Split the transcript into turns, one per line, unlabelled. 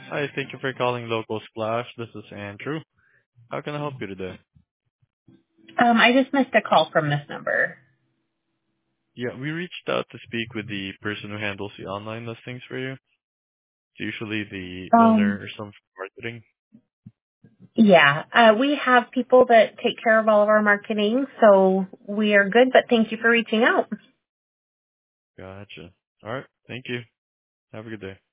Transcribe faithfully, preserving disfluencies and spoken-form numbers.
Hi, thank you for calling Local Splash. This is Andrew. How can I help you today?
Um, I just missed a call from this number.
Yeah, we reached out to speak with the person who handles the online listings for you. It's usually the owner
Um,
or some marketing.
yeah, uh, we have people that take care of all of our marketing, so we are good, but thank you for reaching out.
Gotcha. All right. Thank you. Have a good day.